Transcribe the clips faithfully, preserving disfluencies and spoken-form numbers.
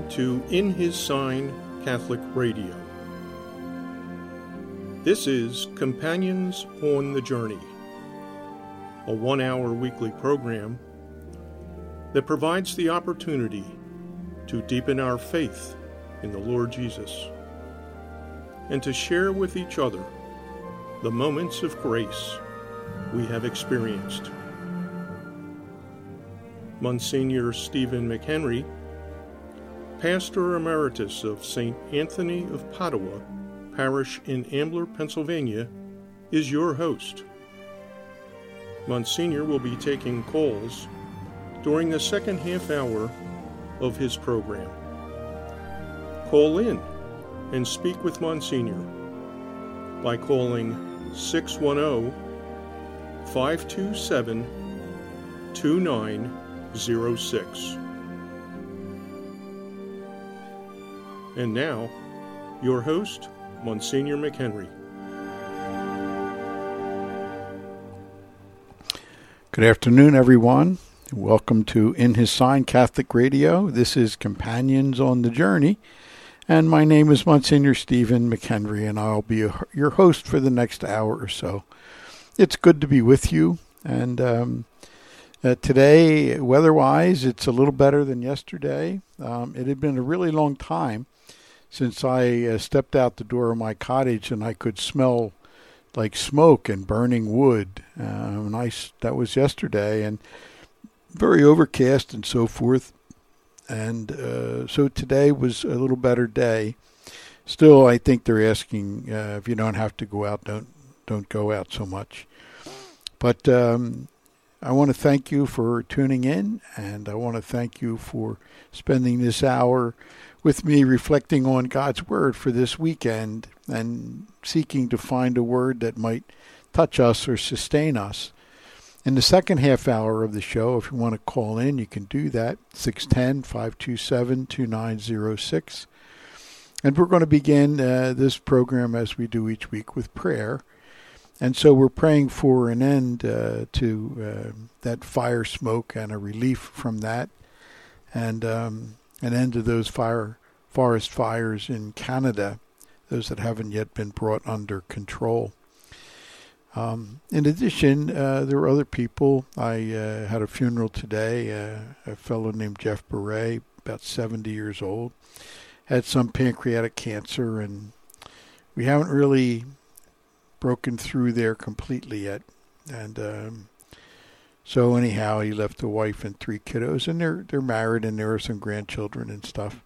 to In His Sign Catholic Radio. This is Companions on the Journey, a one-hour weekly program that provides the opportunity to deepen our faith in the Lord Jesus and to share with each other the moments of grace we have experienced. Monsignor Stephen McHenry, Pastor Emeritus of Saint Anthony of Padua Parish in Ambler, Pennsylvania, is your host. Monsignor will be taking calls during the second half hour of his program. Call in and speak with Monsignor by calling six one zero, five two seven, two nine zero six. And now, your host, Monsignor McHenry. Good afternoon, everyone. Welcome to In His Sign Catholic Radio. This is Companions on the Journey, and my name is Monsignor Stephen McHenry, and I'll be a, your host for the next hour or so. It's good to be with you, and um, uh, today, weather-wise, it's a little better than yesterday. Um, it had been a really long time since I uh, stepped out the door of my cottage and I could smell like smoke and burning wood. Um, nice, that was yesterday, and very overcast and so forth. And uh, so today was a little better day. Still, I think they're asking uh, if you don't have to go out, don't don't go out so much. But um, I want to thank you for tuning in, and I want to thank you for spending this hour with me reflecting on God's Word for this weekend and seeking to find a word that might touch us or sustain us. In the second half hour of the show, if you want to call in, you can do that, six one zero, five two seven, two nine zero six. And we're going to begin uh, this program, as we do each week, with prayer. And so we're praying for an end uh, to uh, that fire smoke and a relief from that, and um, an end to those fire forest fires in Canada, those that haven't yet been brought under control. Um, in addition, uh, there were other people. I uh, had a funeral today, uh, a fellow named Jeff Beret, about seventy years old, had some pancreatic cancer, and we haven't really broken through there completely yet. And um, so anyhow, he left a wife and three kiddos, and they're they're married, and there are some grandchildren and stuff.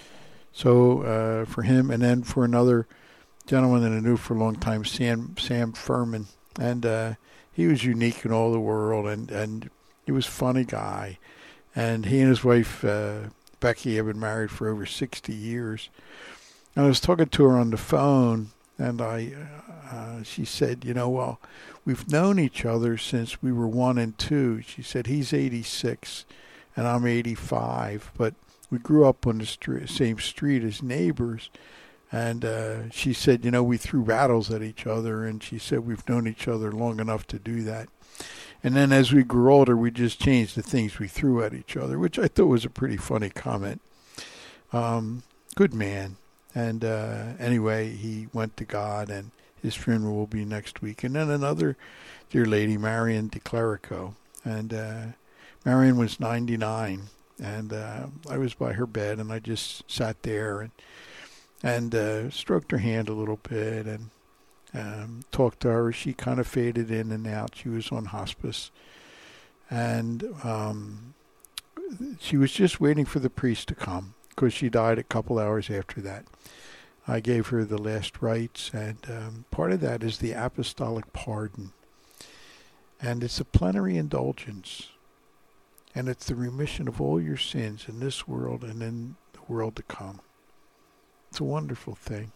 So uh, for him, and then for another gentleman that I knew for a long time, Sam Sam Furman, and uh, he was unique in all the world, and, and he was a funny guy. And he and his wife, uh, Becky, have been married for over sixty years. And I was talking to her on the phone, and I, uh, she said, you know, well, we've known each other since we were one and two. She said, he's eighty-six, and I'm eighty-five, but we grew up on the street, same street as neighbors. And uh, she said, you know, we threw rattles at each other, and she said we've known each other long enough to do that. And then as we grew older, we just changed the things we threw at each other, which I thought was a pretty funny comment. Um, good man. And uh, anyway, he went to God, and his funeral will be next week. And then another dear lady, Marion DeClerico. And uh, Marion was ninety-nine, and uh, I was by her bed, and I just sat there and and uh, stroked her hand a little bit and um, talked to her. She kind of faded in and out. She was on hospice. And um, she was just waiting for the priest to come, because she died a couple hours after that. I gave her the last rites, and um, part of that is the apostolic pardon. And it's a plenary indulgence. And it's the remission of all your sins in this world and in the world to come. It's a wonderful thing.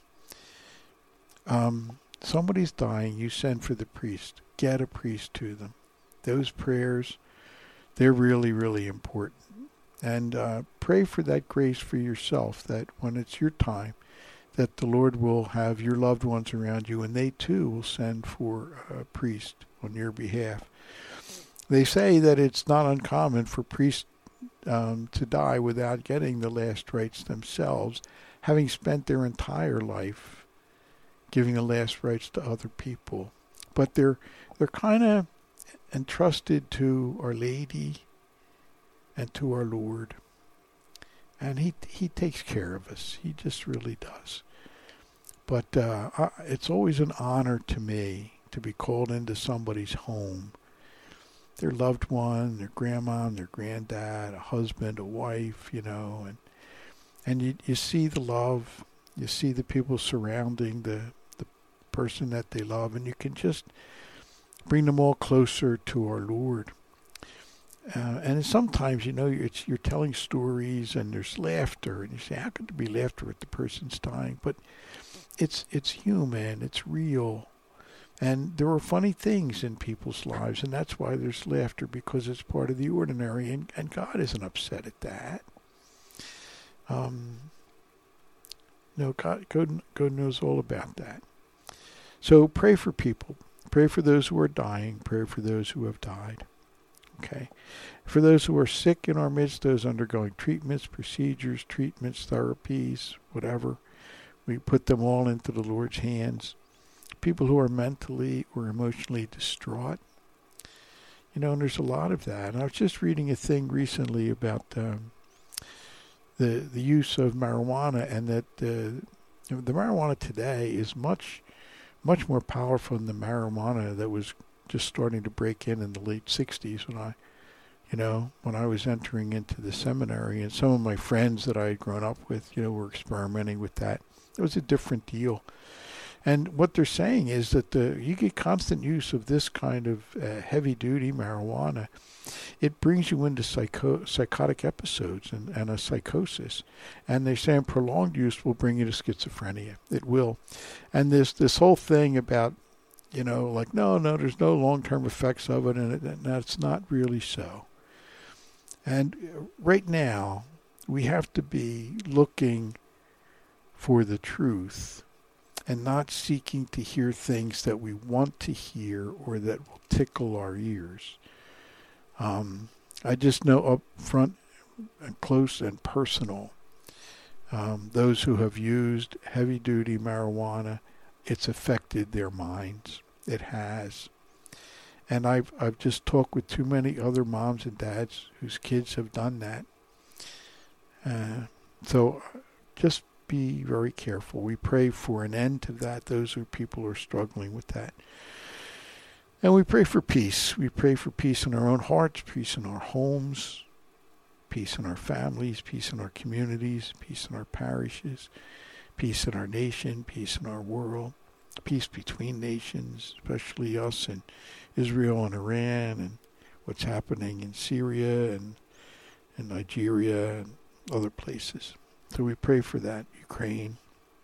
Um, somebody's dying, you send for the priest. Get a priest to them. Those prayers, they're really, really important. And uh, pray for that grace for yourself, that when it's your time, that the Lord will have your loved ones around you, and they too will send for a priest on your behalf. They say that it's not uncommon for priests um, to die without getting the last rites themselves, having spent their entire life giving the last rites to other people. But they're they're kind of entrusted to Our Lady and to our Lord. And he he takes care of us. He just really does. But uh, I, it's always an honor to me to be called into somebody's home. Their loved one, their grandma, their granddad, a husband, a wife, you know, and and you you see the love, you see the people surrounding the the person that they love, and you can just bring them all closer to our Lord. Uh, and sometimes, you know, it's, you're telling stories and there's laughter, and you say, how could there be laughter if the person's dying? But it's it's human, it's real. And there are funny things in people's lives, and that's why there's laughter, because it's part of the ordinary, and, and God isn't upset at that. Um, no, God, God, God knows all about that. So pray for people. Pray for those who are dying. Pray for those who have died. Okay. For those who are sick in our midst, those undergoing treatments, procedures, treatments, therapies, whatever, we put them all into the Lord's hands. People who are mentally or emotionally distraught. You know, and there's a lot of that. And I was just reading a thing recently about um, the the use of marijuana, and that uh, the marijuana today is much, much more powerful than the marijuana that was just starting to break in in the late sixties when I, you know, when I was entering into the seminary, and some of my friends that I had grown up with, you know, were experimenting with that. It was a different deal. And what they're saying is that the, you get constant use of this kind of uh, heavy-duty marijuana, it brings you into psycho- psychotic episodes and, and a psychosis. And they're saying prolonged use will bring you to schizophrenia. It will. And this this whole thing about, you know, like, no, no, there's no long-term effects of it, and, it, and that's not really so. And right now, we have to be looking for the truth, and not seeking to hear things that we want to hear or that will tickle our ears. Um, I just know up front and close and personal, um, those who have used heavy-duty marijuana, it's affected their minds. It has. And I've I've just talked with too many other moms and dads whose kids have done that. Uh, so just be very careful. We pray for an end to that. Those are people who are struggling with that. And we pray for peace. We pray for peace in our own hearts, peace in our homes, peace in our families, peace in our communities, peace in our parishes, peace in our nation, peace in our world, peace between nations, especially us and Israel and Iran, and what's happening in Syria and, and Nigeria and other places. So we pray for that, Ukraine.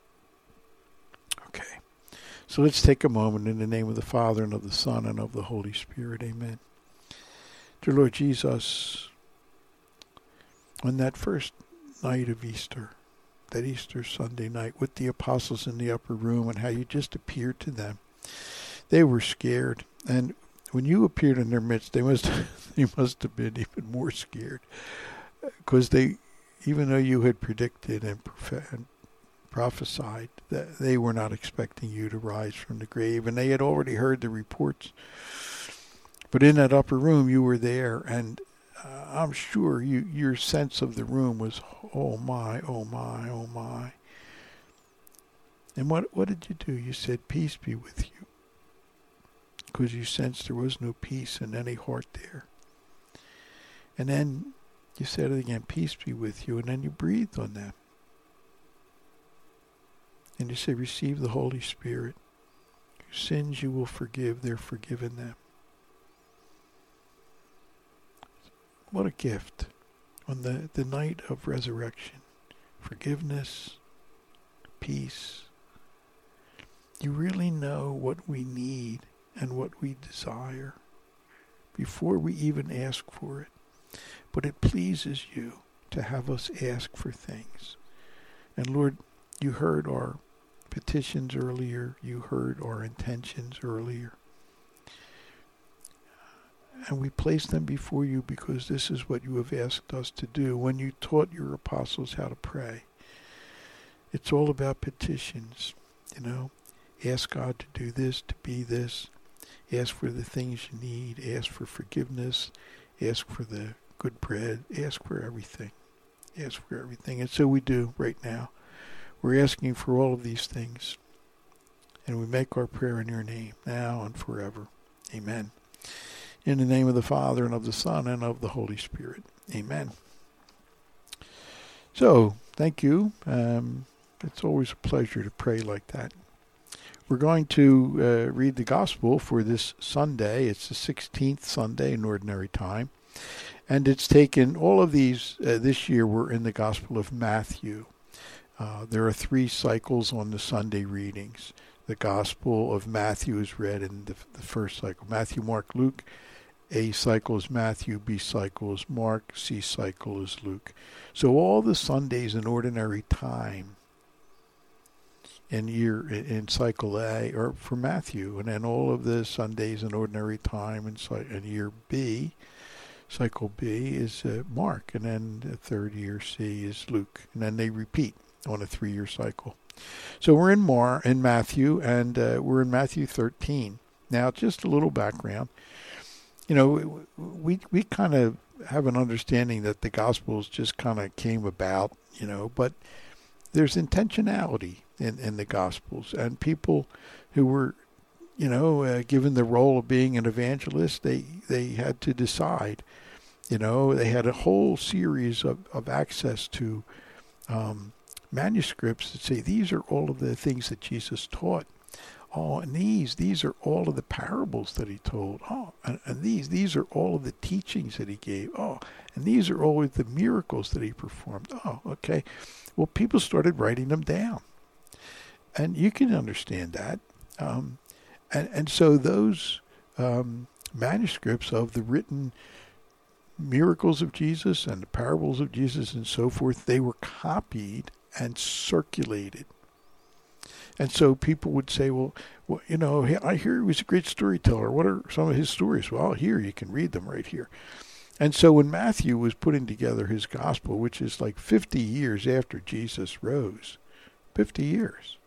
Okay. So let's take a moment in the name of the Father and of the Son and of the Holy Spirit. Amen. Dear Lord Jesus, on that first night of Easter, that Easter Sunday night with the apostles in the upper room, and how you just appeared to them, they were scared. And when you appeared in their midst, they must, they must have been even more scared, because they, even though you had predicted and prophesied that they were not expecting you to rise from the grave, and they had already heard the reports. But in that upper room, you were there, and uh, I'm sure you, your sense of the room was, oh my, oh my, oh my. And what, what did you do? You said, peace be with you, because you sensed there was no peace in any heart there. And then you said it again, peace be with you, and then you breathed on them. And you say, receive the Holy Spirit. Whose sins you will forgive, they're forgiven them. What a gift on the, the night of resurrection. Forgiveness, peace. You really know what we need and what we desire before we even ask for it. But it pleases you to have us ask for things. And Lord, you heard our petitions earlier. You heard our intentions earlier. And we place them before you because this is what you have asked us to do when you taught your apostles how to pray. It's all about petitions, you know. Ask God to do this, to be this. Ask for the things you need. Ask for forgiveness. Ask for the good bread. Ask for everything. Ask for everything. And so we do right now. We're asking for all of these things. And we make our prayer in your name, now and forever. Amen. In the name of the Father, and of the Son, and of the Holy Spirit. Amen. So, thank you. Um, it's always a pleasure to pray like that. We're going to uh, read the Gospel for this Sunday. It's the sixteenth Sunday in Ordinary Time. And it's taken, all of these, uh, this year we're in the Gospel of Matthew. Uh, there are three cycles on the Sunday readings. The Gospel of Matthew is read in the, the first cycle. Matthew, Mark, Luke. A cycle is Matthew, B cycle is Mark, C cycle is Luke. So all the Sundays in Ordinary Time in year in cycle A are for Matthew, and then all of the Sundays in Ordinary Time in, in year B, cycle B is uh, Mark, and then the third year C is Luke, and then they repeat on a three-year cycle. So we're in Mar in Matthew, and uh, we're in Matthew thirteen. Now, just a little background. You know, we we kind of have an understanding that the Gospels just kind of came about, you know, but there's intentionality in, in the Gospels. And people who were, you know, uh, given the role of being an evangelist, they, they had to decide, you know, they had a whole series of, of access to um, manuscripts that say these are all of the things that Jesus taught. Oh, and these, these are all of the parables that he told. Oh, and, and these, these are all of the teachings that he gave. Oh, and these are all of the miracles that he performed. Oh, okay. Well, people started writing them down. And you can understand that. Um, and, and so those um, manuscripts of the written miracles of Jesus and the parables of Jesus and so forth, they were copied and circulated. And so people would say, well, well, you know, I hear he was a great storyteller. What are some of his stories? Well, here, you can read them right here. And so when Matthew was putting together his gospel, which is like fifty years after Jesus rose, fifty years,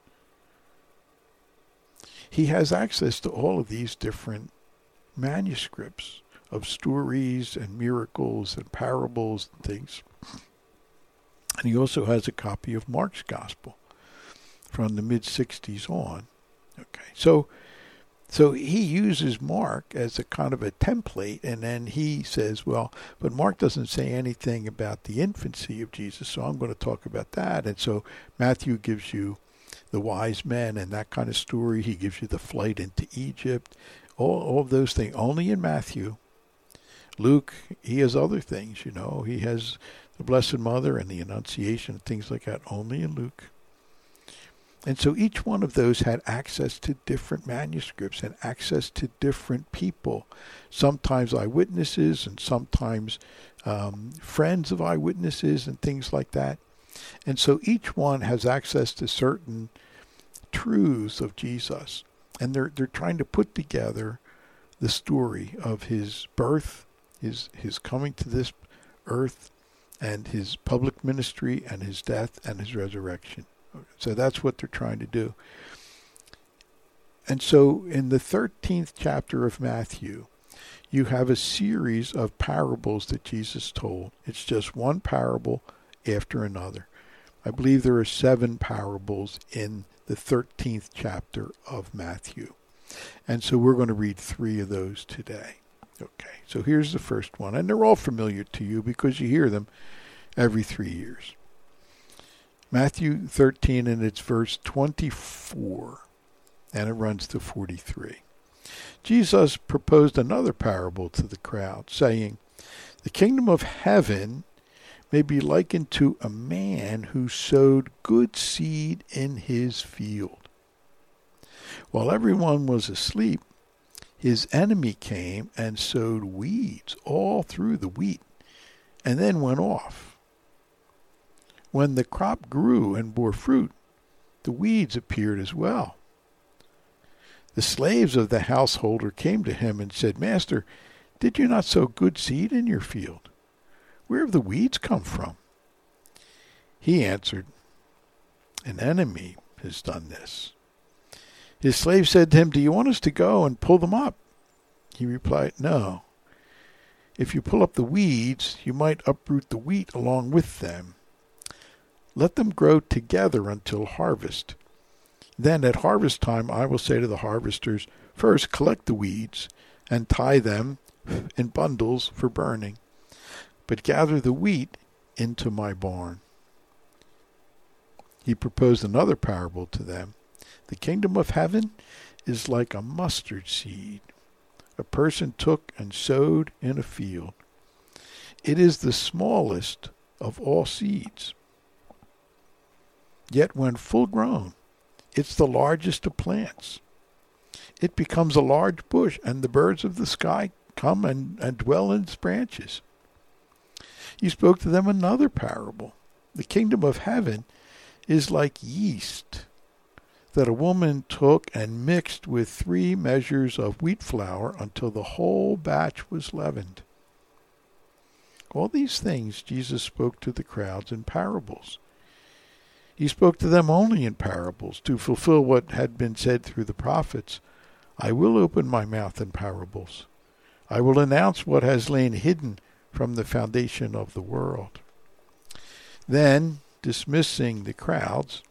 he has access to all of these different manuscripts of stories and miracles and parables and things. And he also has a copy of Mark's gospel from the mid-sixties on. Okay, so so he uses Mark as a kind of a template, and then he says, well, but Mark doesn't say anything about the infancy of Jesus, so I'm going to talk about that. And so Matthew gives you the wise men and that kind of story. He gives you the flight into Egypt, all, all of those things, only in Matthew. Luke, he has other things, you know. He has the Blessed Mother and the Annunciation and things like that, only in Luke. And so each one of those had access to different manuscripts and access to different people, sometimes eyewitnesses and sometimes um, friends of eyewitnesses and things like that. And so each one has access to certain truths of Jesus. And they're they're trying to put together the story of his birth, his his coming to this earth, and his public ministry, and his death, and his resurrection. So that's what they're trying to do. And so in the thirteenth chapter of Matthew, you have a series of parables that Jesus told. It's just one parable after another. I believe there are seven parables in the thirteenth chapter of Matthew. And so we're going to read three of those today. Okay, so here's the first one. And they're all familiar to you because you hear them every three years. Matthew thirteen, and it's verse twenty-four, and it runs to forty-three. Jesus proposed another parable to the crowd, saying, "The kingdom of heaven may be likened to a man who sowed good seed in his field. While everyone was asleep, his enemy came and sowed weeds all through the wheat, and then went off. When the crop grew and bore fruit, the weeds appeared as well. The slaves of the householder came to him and said, 'Master, Did you not sow good seed in your field? Where have the weeds come from?" He answered, "An enemy has done this." His slave said to him, "Do you want us to go and pull them up?" He replied, "No. If you pull up the weeds, you might uproot the wheat along with them. Let them grow together until harvest. Then at harvest time I will say to the harvesters, 'First collect the weeds and tie them in bundles for burning, but gather the wheat into my barn.'" He proposed another parable to them. "The kingdom of heaven is like a mustard seed a person took and sowed in a field. It is the smallest of all seeds. Yet when full grown, it's the largest of plants. It becomes a large bush, and the birds of the sky come and, and dwell in its branches." He spoke to them another parable. "The kingdom of heaven is like yeast that a woman took and mixed with three measures of wheat flour until the whole batch was leavened." All these things Jesus spoke to the crowds in parables. He spoke to them only in parables to fulfill what had been said through the prophets. "I will open my mouth in parables. I will announce what has lain hidden from the foundation of the world." Then, dismissing the crowds,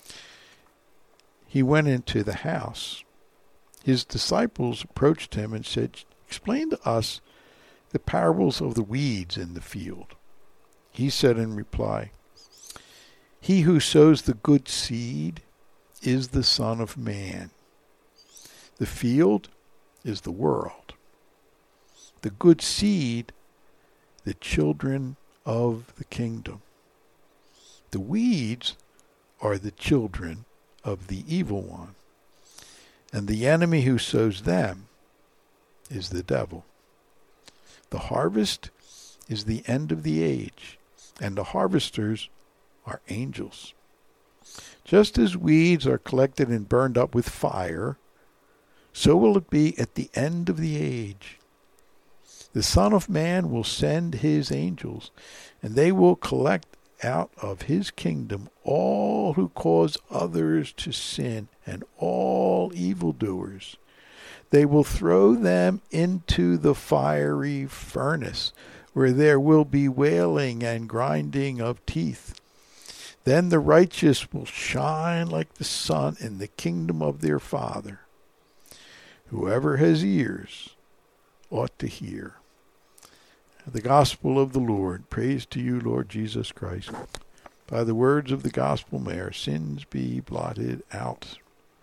he went into the house. His disciples approached him and said, "Explain to us the parables of the weeds in the field." He said in reply, "He who sows the good seed is the Son of Man. The field is the world. The good seed, the children of the kingdom. The weeds are the children of the evil one. And the enemy who sows them is the devil. The harvest is the end of the age, and the harvesters are angels. Just as weeds are collected and burned up with fire, so will it be at the end of the age. The Son of Man will send his angels, and they will collect out of his kingdom all who cause others to sin and all evildoers. They will throw them into the fiery furnace, where there will be wailing and grinding of teeth. Then the righteous will shine like the sun in the kingdom of their Father. Whoever has ears ought to hear." The gospel of the Lord. Praise to you, Lord Jesus Christ. By the words of the gospel may our sins be blotted out.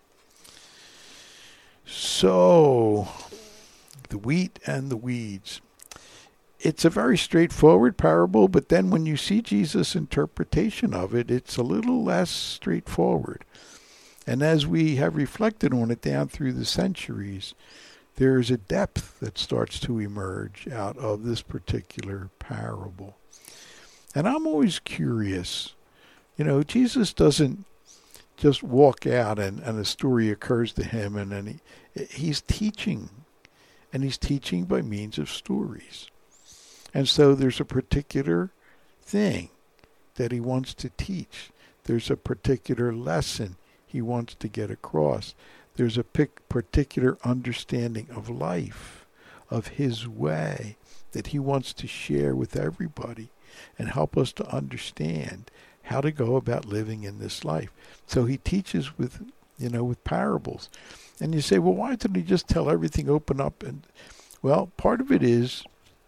So, the wheat and the weeds. It's a very straightforward parable, but then when you see Jesus' interpretation of it, it's a little less straightforward. And as we have reflected on it down through the centuries, there is a depth that starts to emerge out of this particular parable. And I'm always curious. You know, Jesus doesn't just walk out and, and a story occurs to him and then he, he's teaching. And he's teaching by means of stories. And so there's a particular thing that he wants to teach. There's a particular lesson he wants to get across. There's a particular understanding of life, of his way, that he wants to share with everybody and help us to understand how to go about living in this life. So he teaches with, you know, with parables. And you say, well, why didn't he just tell everything open up? And well, part of it is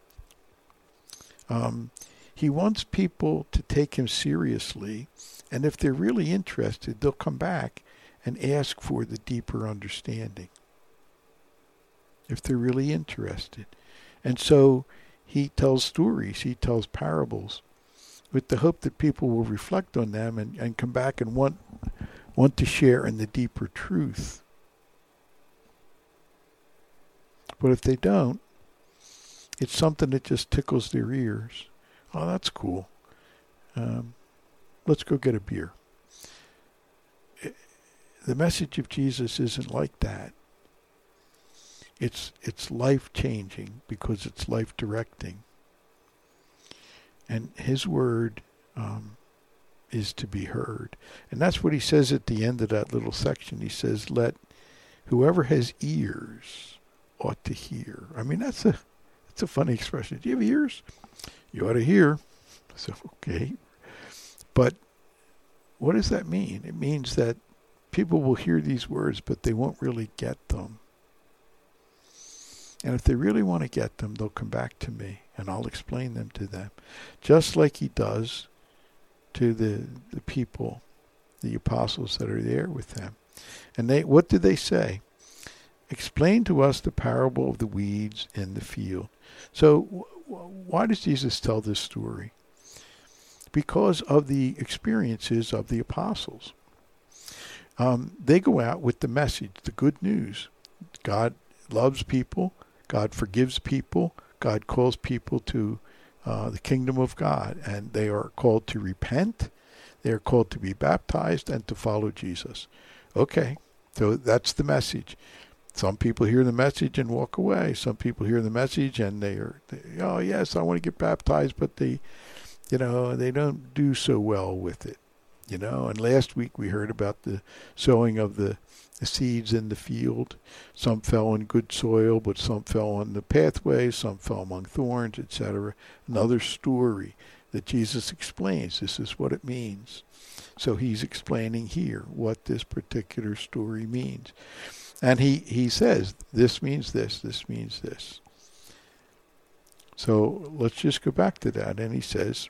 um, he wants people to take him seriously. And if they're really interested, they'll come back and ask for the deeper understanding, if they're really interested. And so he tells stories, he tells parables, with the hope that people will reflect on them and, and come back and want want to share in the deeper truth. But if they don't, it's something that just tickles their ears. Oh, that's cool. Um, let's go get a beer. The message of Jesus isn't like that. It's it's life-changing because it's life-directing. And his word um, is to be heard. And that's what he says at the end of that little section. He says, let whoever has ears ought to hear. I mean, that's a that's a funny expression. Do you have ears? You ought to hear. So, okay. But what does that mean? It means that people will hear these words, but they won't really get them. And if they really want to get them, they'll come back to me, and I'll explain them to them, just like he does to the the people, the apostles that are there with them. And they, what did they say? Explain to us the parable of the weeds in the field. So why does Jesus tell this story? Because of the experiences of the apostles. Um, they go out with the message, the good news. God loves people. God forgives people. God calls people to uh, the kingdom of God. And they are called to repent. They are called to be baptized and to follow Jesus. Okay, so that's the message. Some people hear the message and walk away. Some people hear the message and they are, they, oh yes, I want to get baptized, but they, you know, they don't do so well with it, you know. And last week we heard about the sowing of the, the seeds in the field. Some fell in good soil, but some fell on the pathway. Some fell among thorns, et cetera. Another story that Jesus explains. This is what it means. So he's explaining here what this particular story means. And he, he says, this means this, this means this. So let's just go back to that. And he says,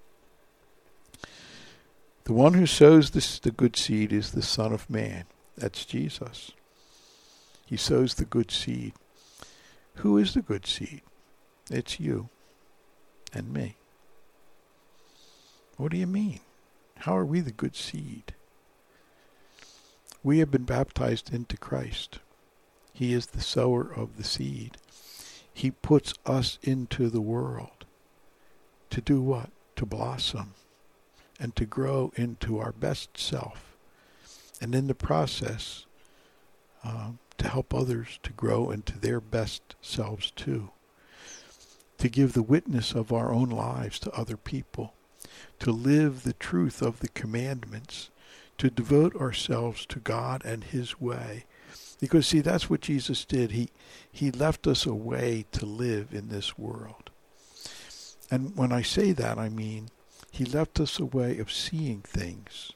the one who sows this, the good seed is the Son of Man. That's Jesus. He sows the good seed. Who is the good seed? It's you and me. What do you mean? How are we the good seed? We have been baptized into Christ. He is the sower of the seed. He puts us into the world to do what? To blossom and to grow into our best self. And in the process, uh, to help others to grow into their best selves too. To give the witness of our own lives to other people. To live the truth of the commandments. To devote ourselves to God and his way. Because, see, that's what Jesus did. He he left us a way to live in this world. And when I say that, I mean he left us a way of seeing things.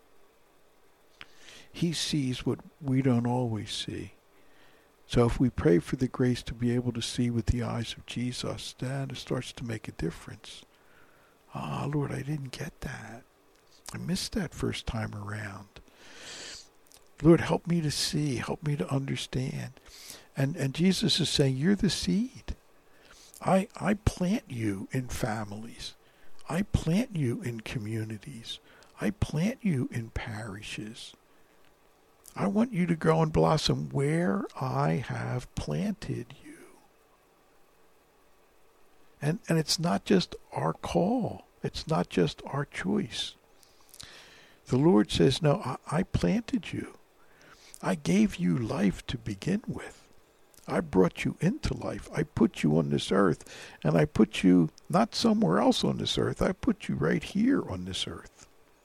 He sees what we don't always see. So if we pray for the grace to be able to see with the eyes of Jesus, then it starts to make a difference. Ah, oh, Lord, I didn't get that. I missed that first time around. Lord, help me to see. Help me to understand. And and Jesus is saying, you're the seed. I I plant you in families. I plant you in communities. I plant you in parishes. I want you to grow and blossom where I have planted you. And and it's not just our call. It's not just our choice. The Lord says, no, I, I planted you. I gave you life to begin with. I brought you into life. I put you on this earth, and I put you not somewhere else on this earth. I put you right here on this earth.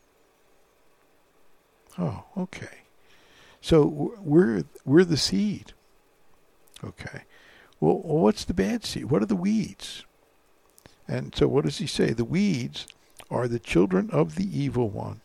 Oh, okay. So we're we're the seed. Okay. Well, what's the bad seed? What are the weeds? And so what does he say? The weeds are the children of the evil one.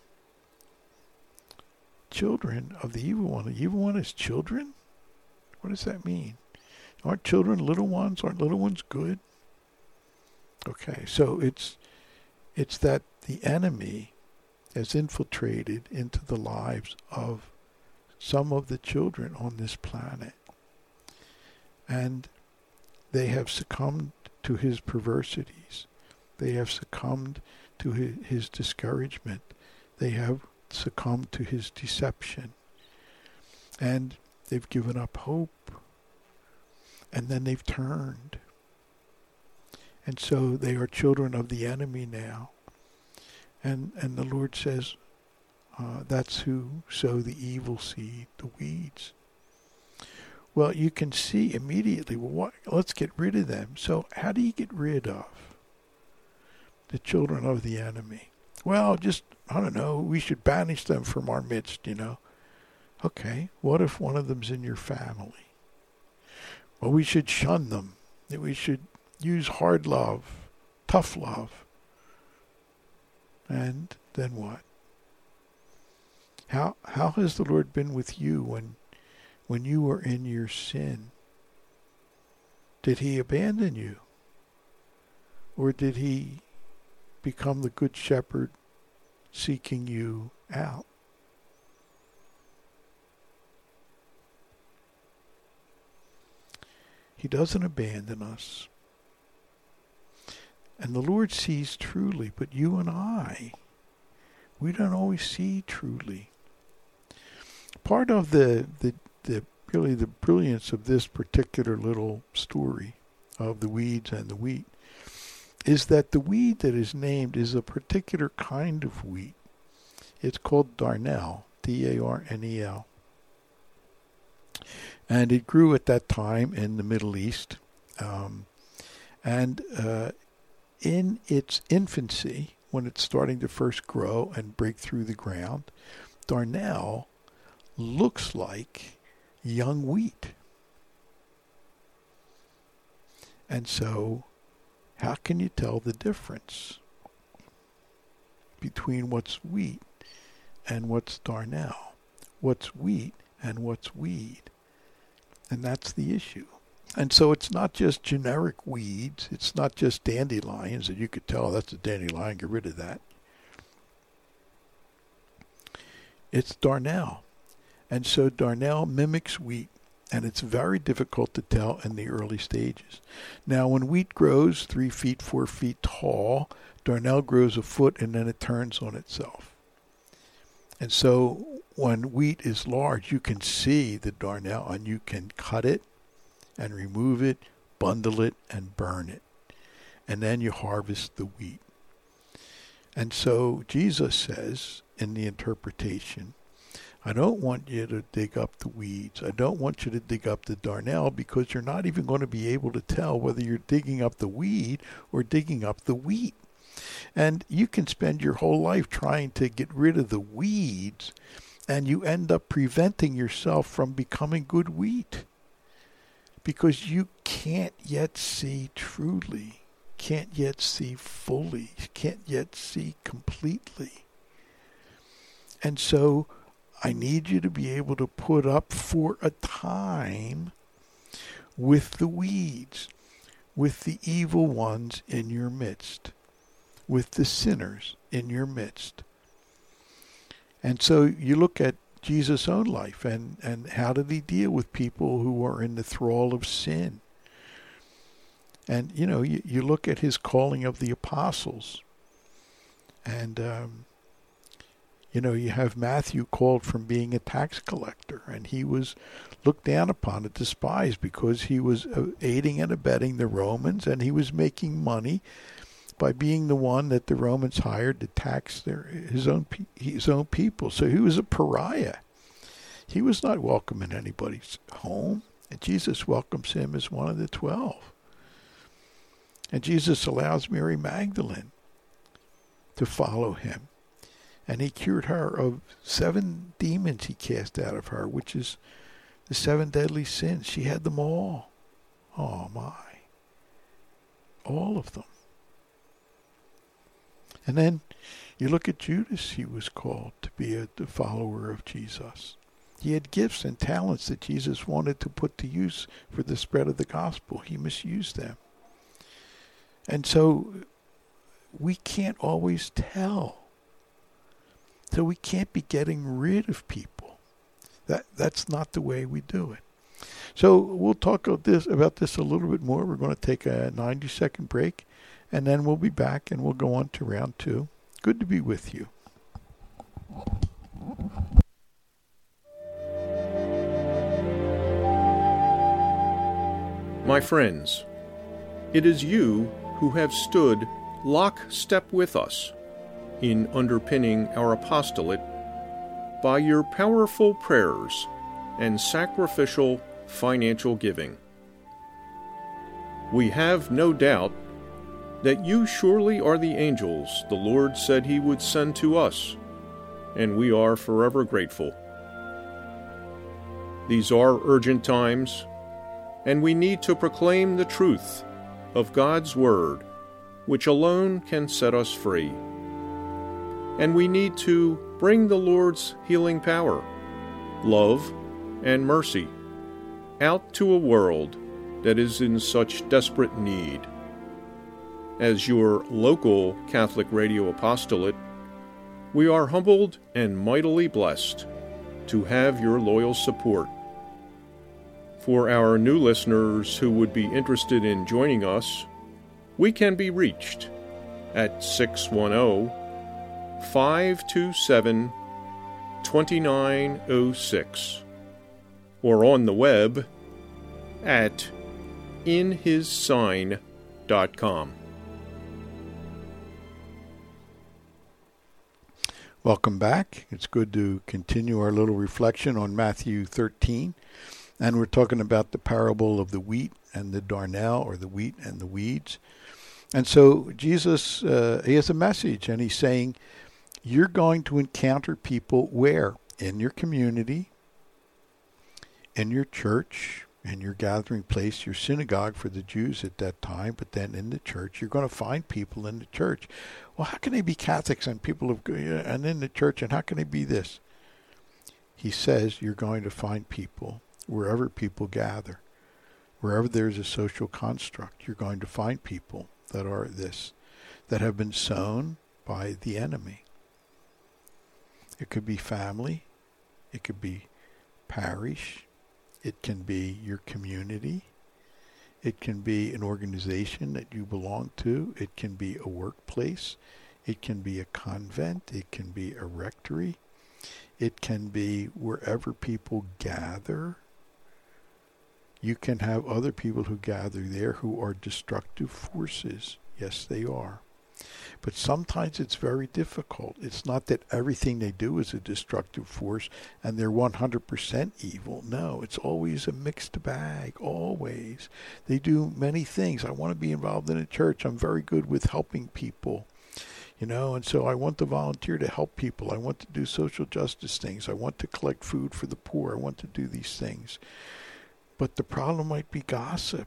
Children of the evil one. The evil one is children? What does that mean? Aren't children little ones? Aren't little ones good? Okay, so it's it's that the enemy has infiltrated into the lives of some of the children on this planet. And they have succumbed to his perversities. They have succumbed to his, his discouragement. They have succumbed to his deception. And they've given up hope. And then they've turned. And so they are children of the enemy now. And and the Lord says, uh, that's who sow the evil seed, the weeds. Well, you can see immediately, well, what, let's get rid of them. So how do you get rid of the children of the enemy? Well, just, I don't know, we should banish them from our midst, you know. Okay, what if one of them's in your family? Well, we should shun them. We should use hard love, tough love. And then what? How how has the Lord been with you when when you were in your sin? Did he abandon you? Or did he become the good shepherd seeking you out? He doesn't abandon us. And the Lord sees truly, but you and I, we don't always see truly. Part of the, the, the really the brilliance of this particular little story of the weeds and the wheat is that the weed that is named is a particular kind of wheat. It's called darnel, D A R N E L. And it grew at that time in the Middle East. Um, and uh, in its infancy, when it's starting to first grow and break through the ground, darnel looks like young wheat. And so, how can you tell the difference between what's wheat and what's darnel? What's wheat and what's weed? And that's the issue. And so it's not just generic weeds. It's not just dandelions that you could tell that's a dandelion, get rid of that. It's darnel. And so darnel mimics wheat, and it's very difficult to tell in the early stages. Now, when wheat grows three feet, four feet tall, darnel grows a foot and then it turns on itself. And so when wheat is large, you can see the darnel and you can cut it and remove it, bundle it, and burn it. And then you harvest the wheat. And so Jesus says in the interpretation, I don't want you to dig up the weeds. I don't want you to dig up the darnel because you're not even going to be able to tell whether you're digging up the weed or digging up the wheat. And you can spend your whole life trying to get rid of the weeds, and you end up preventing yourself from becoming good wheat because you can't yet see truly, can't yet see fully, can't yet see completely. And so I need you to be able to put up for a time with the weeds, with the evil ones in your midst, with the sinners in your midst. And so you look at Jesus' own life, and, and how did he deal with people who are in the thrall of sin? And, you know, you, you look at his calling of the apostles, and, um, you know, you have Matthew called from being a tax collector, and he was looked down upon and despised because he was aiding and abetting the Romans, and he was making money by being the one that the Romans hired to tax their his own his own people. So he was a pariah. He was not welcome in anybody's home, and Jesus welcomes him as one of the twelve. And Jesus allows Mary Magdalene to follow him. And he cured her of seven demons he cast out of her, which is the seven deadly sins. She had them all. Oh, my. All of them. And then you look at Judas, he was called to be a, a follower of Jesus. He had gifts and talents that Jesus wanted to put to use for the spread of the gospel. He misused them. And so we can't always tell. So we can't be getting rid of people. That that's not the way we do it. So we'll talk about this, about this a little bit more. We're going to take a ninety second break, and then we'll be back and we'll go on to round two. Good to be with you. My friends, it is you who have stood lockstep with us in underpinning our apostolate by your powerful prayers and sacrificial financial giving. We have no doubt that you surely are the angels the Lord said He would send to us, and we are forever grateful. These are urgent times, and we need to proclaim the truth of God's Word, which alone can set us free. And we need to bring the Lord's healing power, love, and mercy out to a world that is in such desperate need. As your local Catholic Radio apostolate, we are humbled and mightily blessed to have your loyal support. For our new listeners who would be interested in joining us, we can be reached at six one zero, five two seven, two nine zero six or on the web at in his sign dot com. Welcome back. It's good to continue our little reflection on Matthew thirteen. And we're talking about the parable of the wheat and the darnel, or the wheat and the weeds. And so Jesus, uh, he has a message, and he's saying, you're going to encounter people where? In your community, in your church, in your gathering place, your synagogue for the Jews at that time, but then in the church, you're going to find people in the church. Well, how can they be Catholics and people of, and in the church, and how can they be this? He says you're going to find people wherever people gather. Wherever there's a social construct, you're going to find people that are this, that have been sown by the enemy. It could be family. It could be parish. It can be your community. It can be an organization that you belong to. It can be a workplace. It can be a convent. It can be a rectory. It can be wherever people gather. You can have other people who gather there who are destructive forces. Yes, they are. But sometimes it's very difficult. It's not that everything they do is a destructive force and they're one hundred percent evil. No, it's always a mixed bag, always. They do many things. I want to be involved in a church. I'm very good with helping people. You know, and so I want to volunteer to help people. I want to do social justice things. I want to collect food for the poor. I want to do these things. But the problem might be gossip.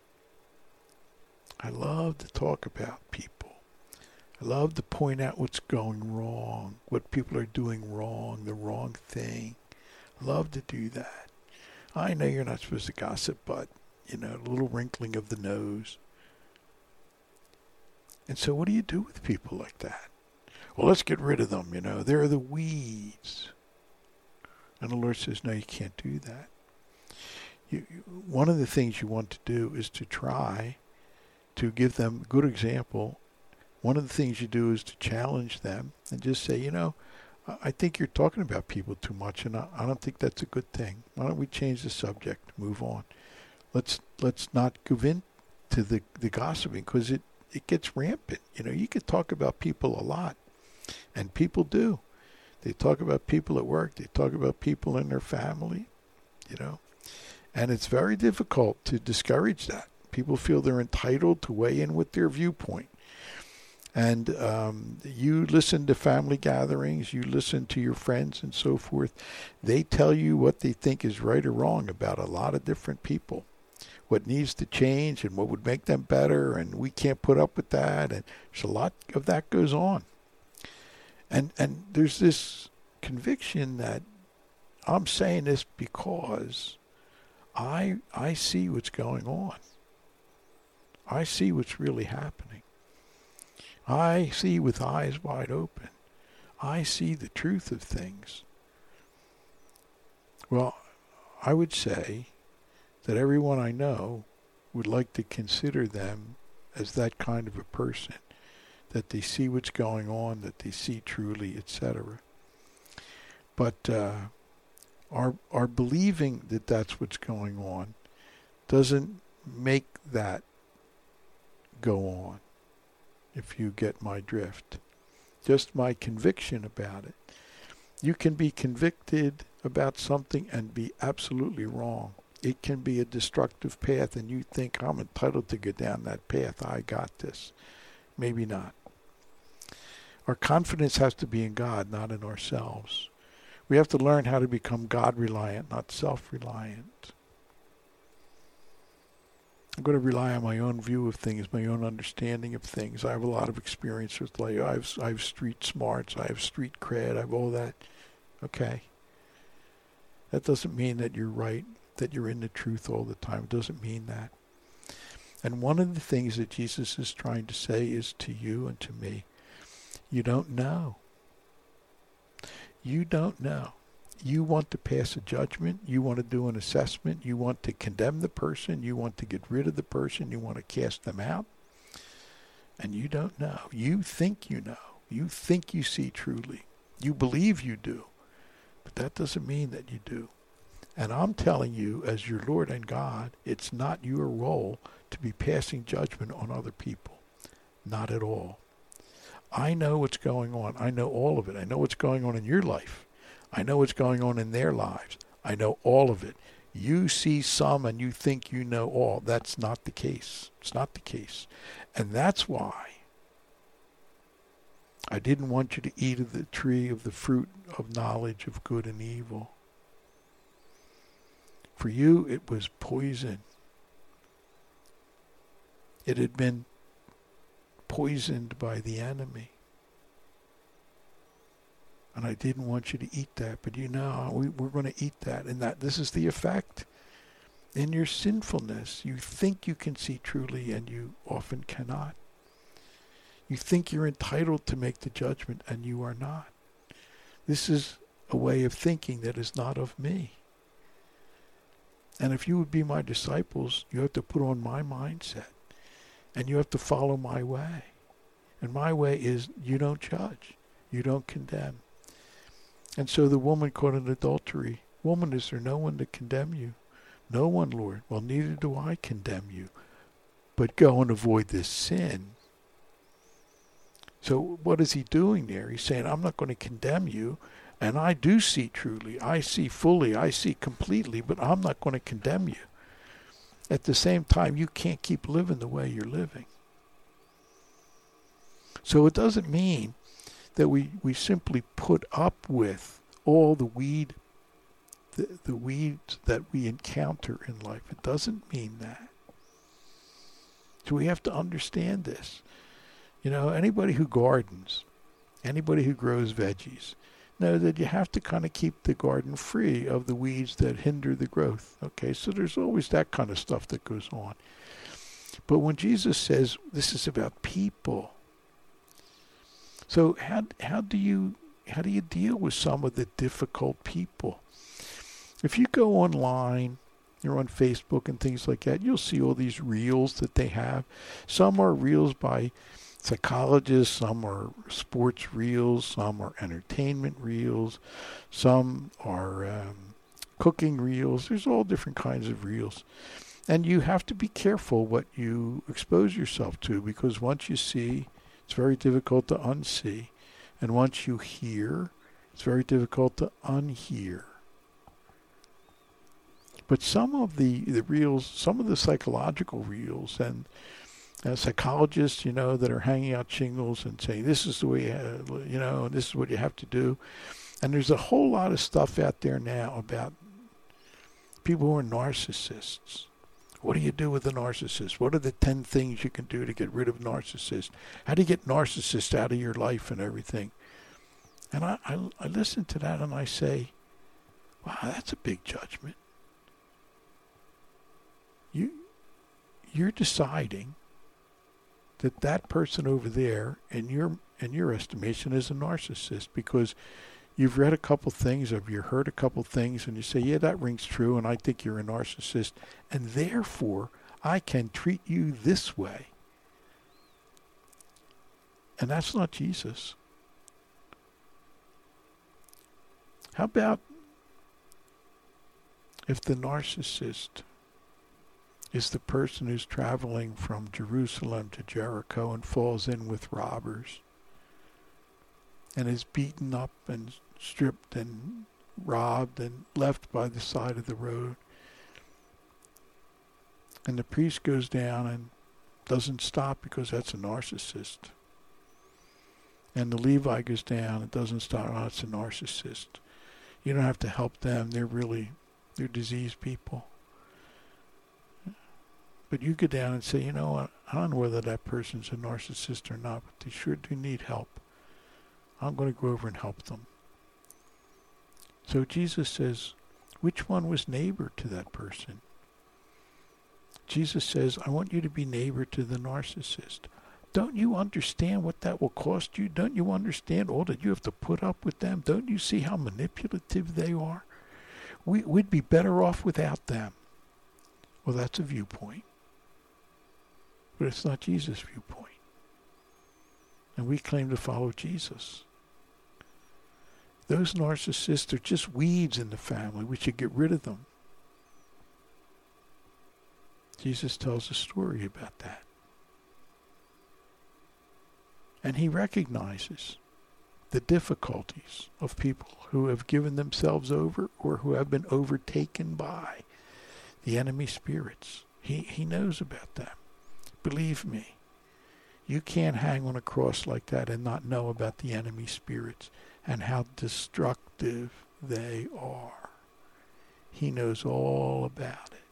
I love to talk about people. I love to point out what's going wrong, what people are doing wrong, the wrong thing. I love to do that. I know you're not supposed to gossip, but, you know, a little wrinkling of the nose. And so what do you do with people like that? Well, let's get rid of them, you know. They're the weeds. And the Lord says, no, you can't do that. You, one of the things you want to do is to try to give them a good example. One of the things you do is to challenge them and just say, you know, I think you're talking about people too much, and I, I don't think that's a good thing. Why don't we change the subject, move on? Let's let's not give in to the, the gossiping, because it, it gets rampant. You know, you could talk about people a lot, and people do. They talk about people at work. They talk about people in their family, you know. And it's very difficult to discourage that. People feel they're entitled to weigh in with their viewpoint. And um, you listen to family gatherings, you listen to your friends and so forth. They tell you what they think is right or wrong about a lot of different people. What needs to change and what would make them better, and we can't put up with that. And there's a lot of that goes on. And and there's this conviction that I'm saying this because I I see what's going on. I see what's really happening. I see with eyes wide open. I see the truth of things. Well, I would say that everyone I know would like to consider them as that kind of a person, that they see what's going on, that they see truly, et cetera. But uh, our our believing that that's what's going on doesn't make that go on, if you get my drift. Just my conviction about it. You can be convicted about something and be absolutely wrong. it can be a destructive path, and you think, I'm entitled to go down that path. I got this. Maybe not. Our confidence has to be in God, not in ourselves. We have to learn how to become God-reliant, not self-reliant. I'm going to rely on my own view of things, my own understanding of things. I have a lot of experience with life. I have, I have street smarts. I have street cred. I have all that. Okay. That doesn't mean that you're right, that you're in the truth all the time. It doesn't mean that. And one of the things that Jesus is trying to say is to you and to me, you don't know. You don't know. You want to pass a judgment. You want to do an assessment. You want to condemn the person. You want to get rid of the person. You want to cast them out. And you don't know. You think you know. You think you see truly. You believe you do. But that doesn't mean that you do. And I'm telling you, as your Lord and God, it's not your role to be passing judgment on other people. Not at all. I know what's going on. I know all of it. I know what's going on in your life. I know what's going on in their lives. I know all of it. You see some and you think you know all. That's not the case. It's not the case. And that's why I didn't want you to eat of the tree of the fruit of knowledge of good and evil. For you, it was poison. It had been poisoned by the enemy. And I didn't want you to eat that, but you know, we, we're going to eat that. And that this is the effect. In your sinfulness, you think you can see truly, and you often cannot. You think you're entitled to make the judgment, and you are not. This is a way of thinking that is not of me. And if you would be my disciples, you have to put on my mindset. And you have to follow my way. And my way is you don't judge. You don't condemn. And so the woman caught in adultery, woman, is there no one to condemn you? No one, Lord. Well, neither do I condemn you. But go and avoid this sin. So what is he doing there? He's saying, I'm not going to condemn you. And I do see truly. I see fully. I see completely. But I'm not going to condemn you. At the same time, you can't keep living the way you're living. So it doesn't mean that we, we simply put up with all the weed, the, the weeds that we encounter in life. It doesn't mean that. So we have to understand this. You know, anybody who gardens, anybody who grows veggies, know that you have to kind of keep the garden free of the weeds that hinder the growth. Okay, so there's always that kind of stuff that goes on. But when Jesus says this is about people, so how how do you how do you deal with some of the difficult people? If you go online, you're on Facebook and things like that, you'll see all these reels that they have. Some are reels by psychologists, some are sports reels, some are entertainment reels, some are um, cooking reels. There's all different kinds of reels. And you have to be careful what you expose yourself to, because once you see, it's very difficult to unsee. And once you hear, it's very difficult to unhear. But some of the, the reels, some of the psychological reels and uh, psychologists, you know, that are hanging out shingles and saying, this is the way, uh, you know, this is what you have to do. And there's a whole lot of stuff out there now about people who are narcissists. What do you do with a narcissist? What are the ten things you can do to get rid of narcissists? How do you get narcissists out of your life and everything? And I, I, I listen to that and I say, wow, that's a big judgment. You, you're deciding that that person over there, in your in your estimation, is a narcissist because you've read a couple things or you've heard a couple things and you say, yeah, that rings true and I think you're a narcissist. And therefore, I can treat you this way. And that's not Jesus. How about if the narcissist is the person who's traveling from Jerusalem to Jericho and falls in with robbers and is beaten up and stripped and robbed and left by the side of the road, And the priest goes down and doesn't stop because that's a narcissist. And the Levite goes down and doesn't stop. Oh, it's a narcissist. You don't have to help them. They're really, they're diseased people. But you go down and say, you know what, I don't know whether that person's a narcissist or not, but they sure do need help. I'm going to go over and help them. So Jesus says, which one was neighbor to that person? Jesus says, I want you to be neighbor to the narcissist. Don't you understand what that will cost you? Don't you understand all that you have to put up with them? Don't you see how manipulative they are? We, we'd be better off without them. Well, that's a viewpoint. But it's not Jesus' viewpoint. And we claim to follow Jesus. Those narcissists are just weeds in the family. We should get rid of them. Jesus tells a story about that. And he recognizes the difficulties of people who have given themselves over or who have been overtaken by the enemy spirits. He, he knows about them. Believe me, you can't hang on a cross like that and not know about the enemy spirits and how destructive they are. He knows all about it.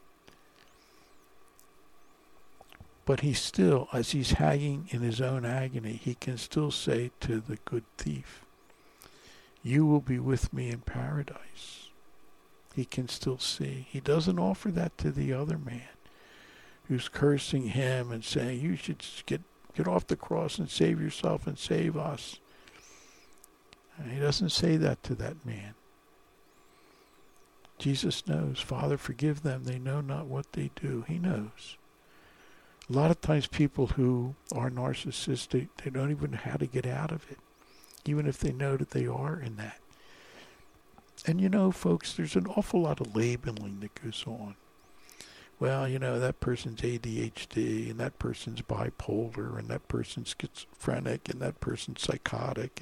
But he still, as he's hanging in his own agony, he can still say to the good thief, you will be with me in paradise. He can still see. He doesn't offer that to the other man who's cursing him and saying, you should get, get off the cross and save yourself and save us. And he doesn't say that to that man. Jesus knows, Father, forgive them. They know not what they do. He knows. A lot of times people who are narcissists, they, they don't even know how to get out of it, even if they know that they are in that. And you know, folks, there's an awful lot of labeling that goes on. Well, you know, that person's A D H D, and that person's bipolar, and that person's schizophrenic, and that person's psychotic.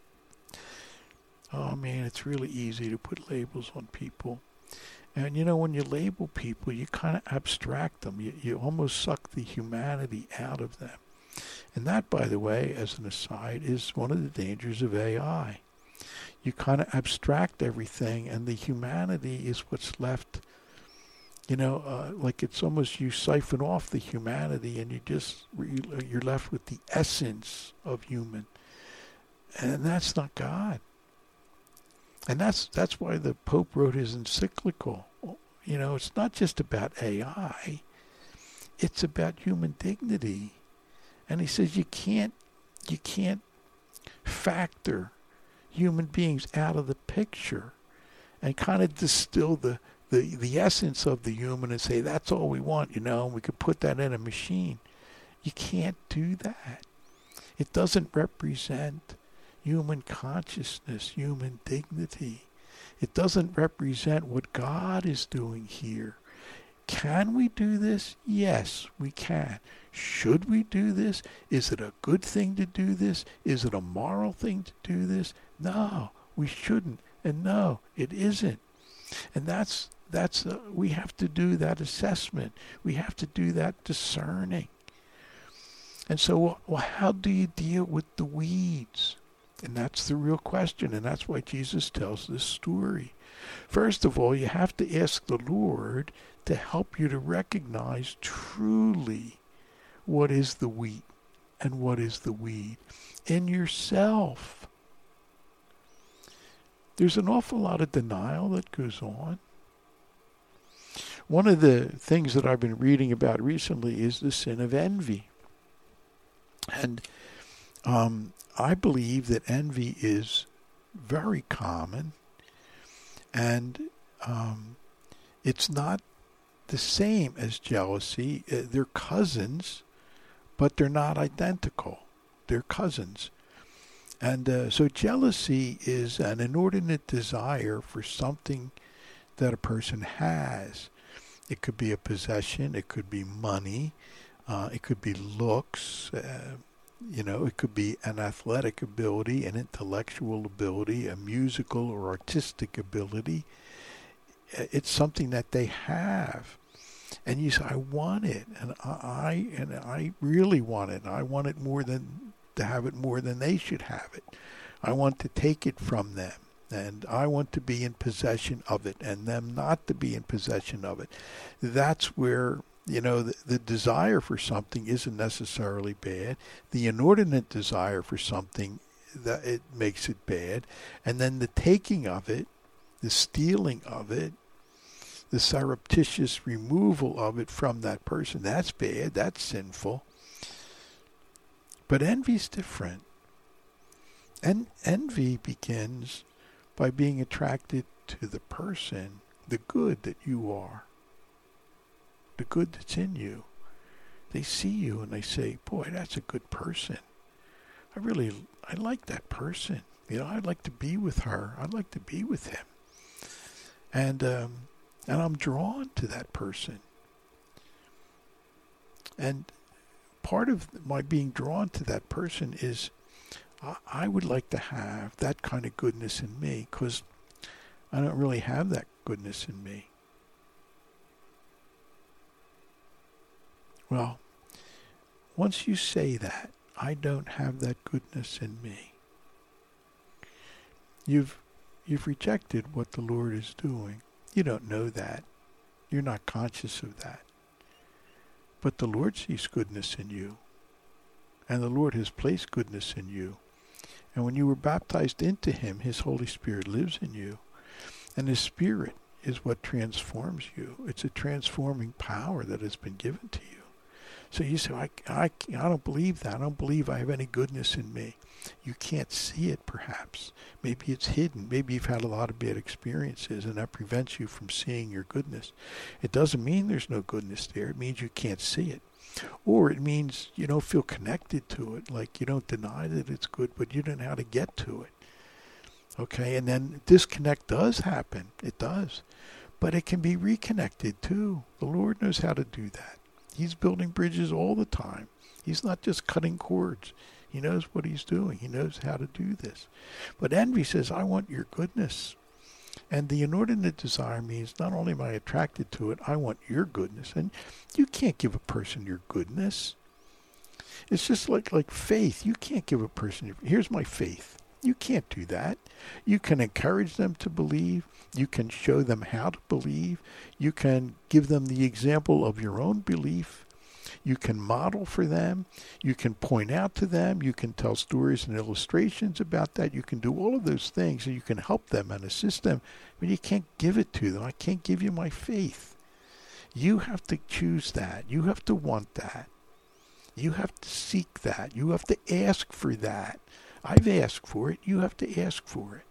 Oh, man, it's really easy to put labels on people. And, you know, when you label people, you kind of abstract them. You, you almost suck the humanity out of them. And that, by the way, as an aside, is one of the dangers of A I. You kind of abstract everything, and the humanity is what's left. You know, uh, like it's almost you siphon off the humanity, and you just, you're left with the essence of human. And that's not God. And that's that's why the Pope wrote his encyclical. You know, it's not just about A I. It's about human dignity. And he says you can't you can't factor human beings out of the picture and kind of distill the, the, the essence of the human and say that's all we want, you know, and we could put that in a machine. You can't do that. It doesn't represent human consciousness, human dignity. It doesn't represent what God is doing here. Can we do this? Yes, we can. Should we do this? Is it a good thing to do this? Is it a moral thing to do this? No, we shouldn't. And no, it isn't. And that's, that's uh, we have to do that assessment. We have to do that discerning. And so, well, how do you deal with the weeds? And that's the real question, and that's why Jesus tells this story. First of all, you have to ask the Lord to help you to recognize truly what is the wheat and what is the weed in yourself. There's an awful lot of denial that goes on. One of the things that I've been reading about recently is the sin of envy. And um, I believe that envy is very common, and um, it's not the same as jealousy. Uh, they're cousins, but they're not identical. They're cousins. And uh, so jealousy is an inordinate desire for something that a person has. It could be a possession, it could be money, uh, it could be looks, uh, you know, it could be an athletic ability, an intellectual ability, a musical or artistic ability. It's something that they have. And you say, I want it, and I and I really want it. I want it more than to have it more than they should have it. I want to take it from them, and I want to be in possession of it, and them not to be in possession of it. That's where, you know, the, the desire for something isn't necessarily bad. The inordinate desire for something, that it makes it bad, and then the taking of it, the stealing of it, the surreptitious removal of it from that person, that's bad, that's sinful. But envy's different. And envy begins by being attracted to the person, the good that you are, the good that's in you. They see you and they say, boy, that's a good person. I really, I like that person. You know, I'd like to be with her. I'd like to be with him. And, um, and I'm drawn to that person. And part of my being drawn to that person is I would like to have that kind of goodness in me, because I don't really have that goodness in me. Well, once you say that, I don't have that goodness in me, you've you've rejected what the Lord is doing. You don't know that. You're not conscious of that. But the Lord sees goodness in you, and the Lord has placed goodness in you. And when you were baptized into him, his Holy Spirit lives in you. And his Spirit is what transforms you. It's a transforming power that has been given to you. So you say, I, I, I don't believe that. I don't believe I have any goodness in me. You can't see it, perhaps. Maybe it's hidden. Maybe you've had a lot of bad experiences, and that prevents you from seeing your goodness. It doesn't mean there's no goodness there. It means you can't see it. Or it means you don't feel connected to it, like you don't deny that it's good, but you don't know how to get to it. Okay, and then disconnect does happen. It does. But it can be reconnected too. The Lord knows how to do that. He's building bridges all the time. He's not just cutting cords. He knows what he's doing. He knows how to do this. But envy says, I want your goodness. And the inordinate desire means not only am I attracted to it, I want your goodness. And you can't give a person your goodness. It's just like, like faith. You can't give a person, here's my faith. You can't do that. You can encourage them to believe. You can show them how to believe. You can give them the example of your own belief. You can model for them. You can point out to them. You can tell stories and illustrations about that. You can do all of those things, and you can help them and assist them. But you can't give it to them. I can't give you my faith. You have to choose that. You have to want that. You have to seek that. You have to ask for that. I've asked for it. You have to ask for it.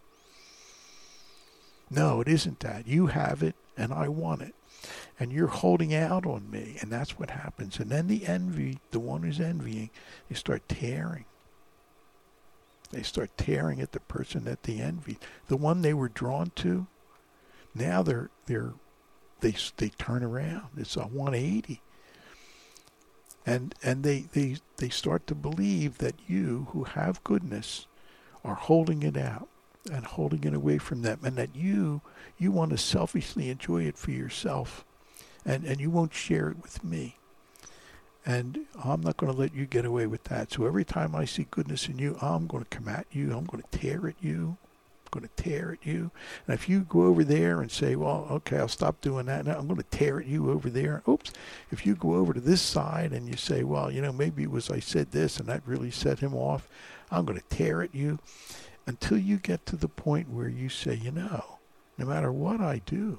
No, it isn't that. You have it, and I want it. And you're holding out on me, and that's what happens. And then the envy, the one who's envying, they start tearing. They start tearing at the person that they envy. The one they were drawn to, now they're they're they they turn around. It's a one eighty. And and they, they they start to believe that you, who have goodness, are holding it out and holding it away from them, and that you you want to selfishly enjoy it for yourself, and, and you won't share it with me. And I'm not going to let you get away with that. So every time I see goodness in you, I'm going to come at you. I'm going to tear at you. I'm going to tear at you. And if you go over there and say, well, okay, I'll stop doing that now, I'm going to tear at you over there. Oops. If you go over to this side and you say, well, you know, maybe it was I said this and that really set him off, I'm going to tear at you until you get to the point where you say, you know, no matter what I do,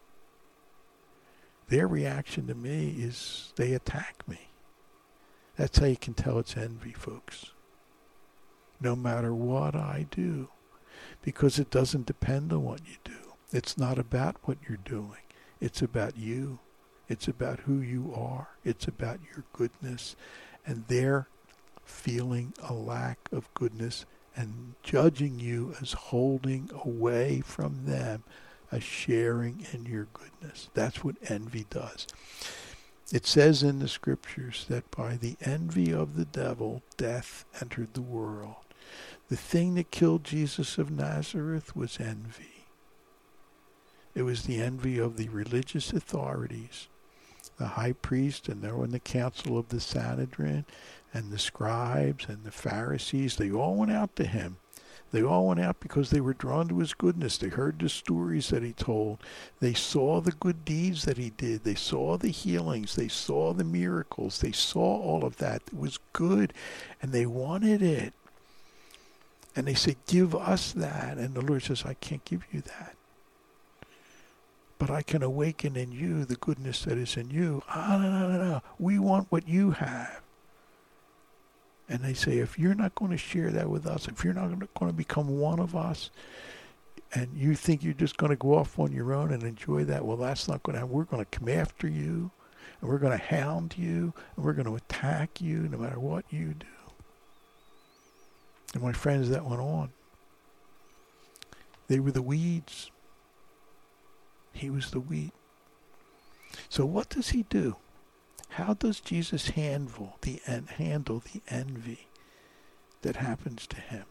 their reaction to me is they attack me. That's how you can tell it's envy, folks. No matter what I do. Because it doesn't depend on what you do. It's not about what you're doing. It's about you. It's about who you are. It's about your goodness. And they're feeling a lack of goodness and judging you as holding away from them, as sharing in your goodness. That's what envy does. It says in the scriptures that by the envy of the devil, death entered the world. The thing that killed Jesus of Nazareth was envy. It was the envy of the religious authorities. the high priest, and there in the council of the Sanhedrin, and the scribes and the Pharisees, they all went out to him. They all went out because they were drawn to his goodness. They heard the stories that he told. They saw the good deeds that he did. They saw the healings. They saw the miracles. They saw all of that. It was good, and they wanted it. And they said, give us that. And the Lord says, I can't give you that. But I can awaken in you the goodness that is in you. Ah, no, no, no, no. We want what you have. And they say, if you're not going to share that with us, if you're not going to become one of us, and you think you're just going to go off on your own and enjoy that, well, that's not going to happen. We're going to come after you, and we're going to hound you, and we're going to attack you no matter what you do. And my friends, that went on. They were the weeds. He was the wheat. So what does he do? How does Jesus handle the en- handle the envy that happens to him?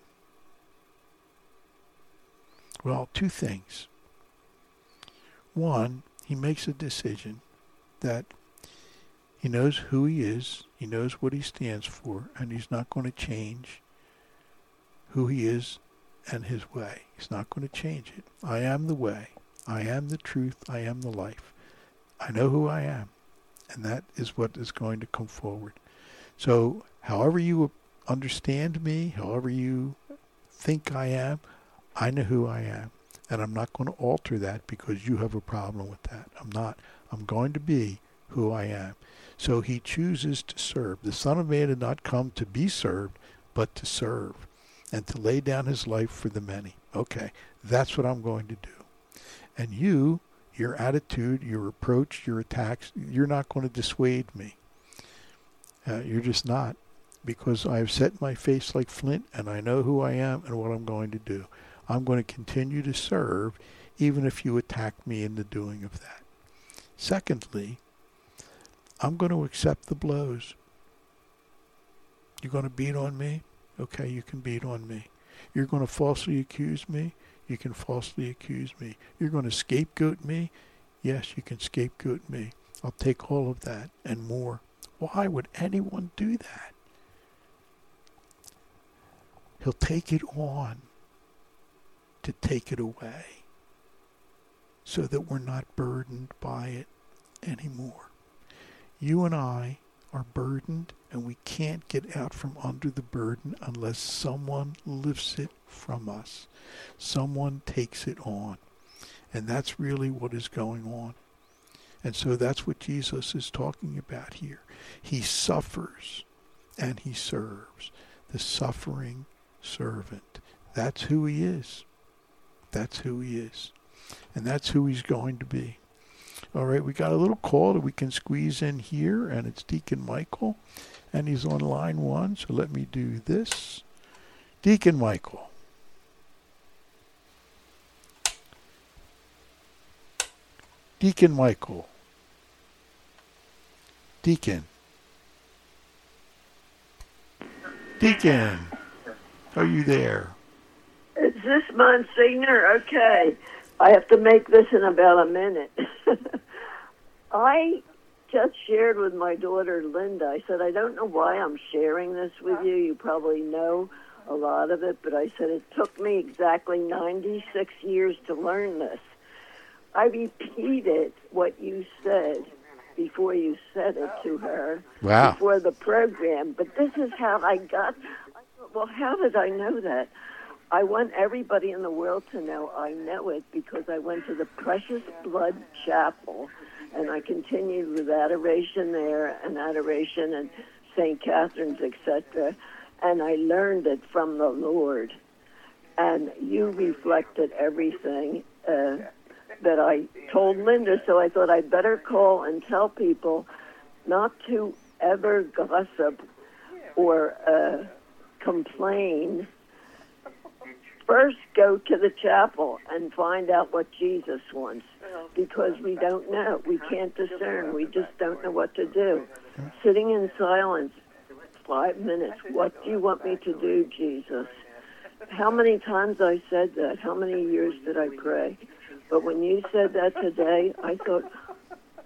Well, two things. One, he makes a decision that he knows who he is, he knows what he stands for, and he's not going to change who he is and his way. He's not going to change it. I am the way. I am the truth. I am the life. I know who I am. And that is what is going to come forward. So however you understand me, however you think I am, I know who I am. And I'm not going to alter that because you have a problem with that. I'm not. I'm going to be who I am. So he chooses to serve. The Son of Man did not come to be served, but to serve and to lay down his life for the many. Okay, that's what I'm going to do. And you, your attitude, your approach, your attacks, you're not going to dissuade me. Uh, you're just not. Because I have set my face like flint, and I know who I am and what I'm going to do. I'm going to continue to serve, even if you attack me in the doing of that. Secondly, I'm going to accept the blows. You're going to beat on me? Okay, you can beat on me. You're going to falsely accuse me? You can falsely accuse me. You're going to scapegoat me? Yes, you can scapegoat me. I'll take all of that and more. Why would anyone do that? He'll take it on to take it away so that we're not burdened by it anymore. You and I are burdened, and we can't get out from under the burden unless someone lifts it from us. Someone takes it on. And that's really what is going on. And so that's what Jesus is talking about here. He suffers and he serves. The suffering servant. That's who he is. That's who he is. And that's who he's going to be. All right, we got a little call that we can squeeze in here, and it's Deacon Michael, and he's on line one, so let me do this. Deacon Michael. Deacon Michael. Deacon. Deacon. Are you there? Is this Monsignor? Okay. I have to make this in about a minute. I just shared with my daughter, Linda. I said, I don't know why I'm sharing this with you. You probably know a lot of it, but I said it took me exactly ninety-six years to learn this. I repeated what you said before you said it to her. Wow. Before the program. But this is how I got, I thought, well, how did I know that? I want everybody in the world to know I know it because I went to the Precious Blood Chapel, and I continued with adoration there and adoration and Saint Catherine's, et cetera, and I learned it from the Lord. And you reflected everything uh, that I told Linda, so I thought I'd better call and tell people not to ever gossip or uh, complain. First, go to the chapel and find out what Jesus wants, because we don't know. We can't discern. We just don't know what to do. Sitting in silence, five minutes. What do you want me to do, Jesus? How many times I said that? How many years did I pray? But when you said that today, I thought,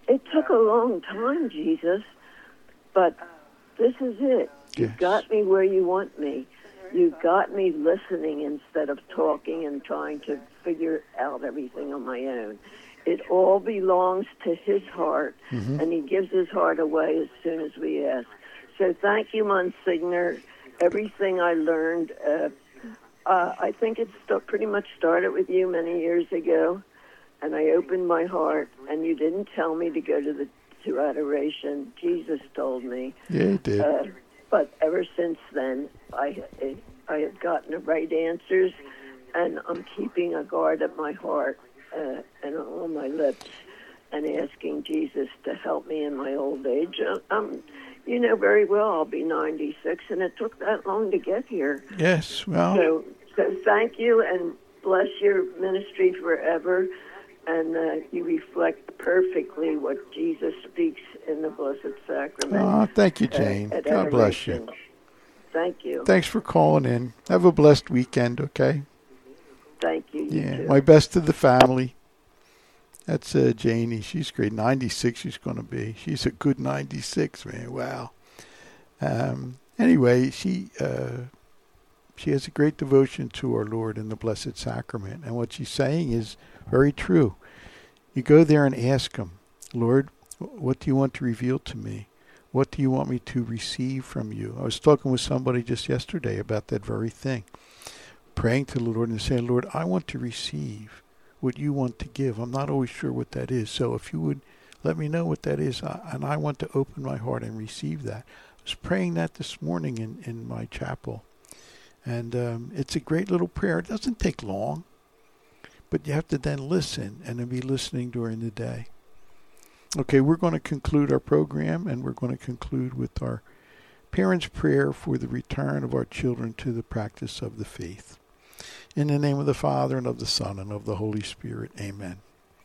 it took a long time, Jesus, but this is it. You Yes. got me where you want me. You got me listening instead of talking and trying to figure out everything on my own. It all belongs to his heart, Mm-hmm. and he gives his heart away as soon as we ask. So thank you, Monsignor. Everything I learned, uh, uh, I think it st- pretty much started with you many years ago, and I opened my heart, and you didn't tell me to go to the to adoration. Jesus told me. Yeah, he did. Uh, but ever since then, I, I have gotten the right answers, and I'm keeping a guard at my heart uh, and on my lips and asking Jesus to help me in my old age. Um, you know very well I'll be ninety-six, and it took that long to get here. Yes, well, So, so thank you, and bless your ministry forever. And uh, you reflect perfectly what Jesus speaks in the Blessed Sacrament. oh, thank you, uh, Jane. at God bless you. adoration. Thank you. Thanks for calling in. Have a blessed weekend, okay? Thank you. You Yeah, too. my best to the family. That's uh, Janie. She's great. ninety-six she's going to be. She's a good ninety-six, man. Wow. Um, anyway, she uh, she has a great devotion to our Lord in the Blessed Sacrament. And what she's saying is very true. You go there and ask him, Lord, what do you want to reveal to me? What do you want me to receive from you? I was talking with somebody just yesterday about that very thing. Praying to the Lord and saying, Lord, I want to receive what you want to give. I'm not always sure what that is. So if you would let me know what that is, and I want to open my heart and receive that. I was praying that this morning in, in my chapel. And um, it's a great little prayer. It doesn't take long. But you have to then listen and then be listening during the day. Okay, we're going to conclude our program, and we're going to conclude with our parents' prayer for the return of our children to the practice of the faith. In the name of the Father, and of the Son, and of the Holy Spirit, amen.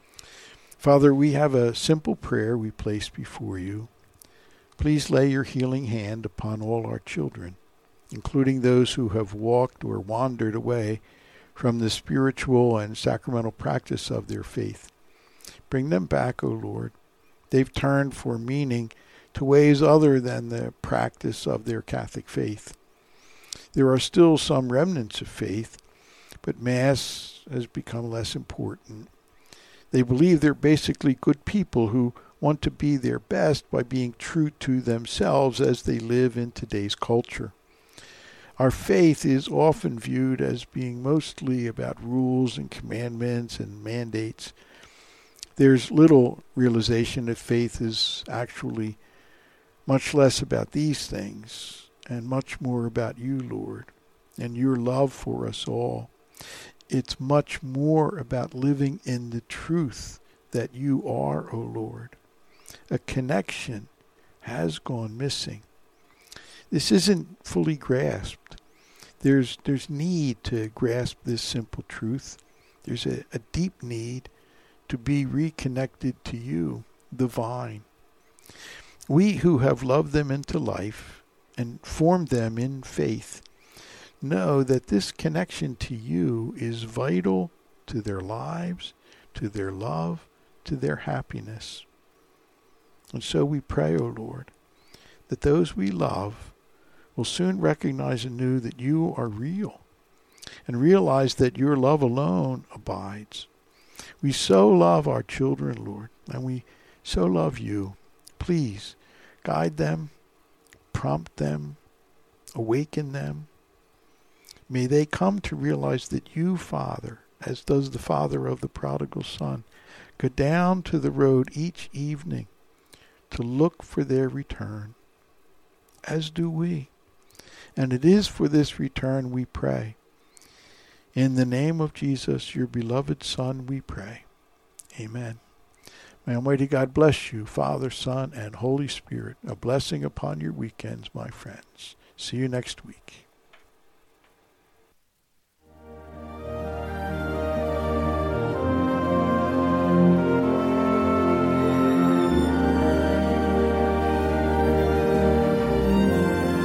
Father, we have a simple prayer we place before you. Please lay your healing hand upon all our children, including those who have walked or wandered away from the spiritual and sacramental practice of their faith. Bring them back, O Lord. They've turned for meaning to ways other than the practice of their Catholic faith. There are still some remnants of faith, but Mass has become less important. They believe they're basically good people who want to be their best by being true to themselves as they live in today's culture. Our faith is often viewed as being mostly about rules and commandments and mandates. There's little realization that faith is actually much less about these things and much more about you, Lord, and your love for us all. It's much more about living in the truth that you are, O Lord. A connection has gone missing. This isn't fully grasped. There's there's need to grasp this simple truth. There's a, a deep need to be reconnected to you, the vine. We who have loved them into life and formed them in faith know that this connection to you is vital to their lives, to their love, to their happiness. And so we pray, O Lord, that those we love will soon recognize anew that you are real and realize that your love alone abides. We so love our children, Lord, and we so love you. Please guide them, prompt them, awaken them. May they come to realize that you, Father, as does the father of the prodigal son, go down to the road each evening to look for their return, as do we. And it is for this return we pray. In the name of Jesus, your beloved Son, we pray. Amen. May Almighty God bless you, Father, Son, and Holy Spirit. A blessing upon your weekends, my friends. See you next week.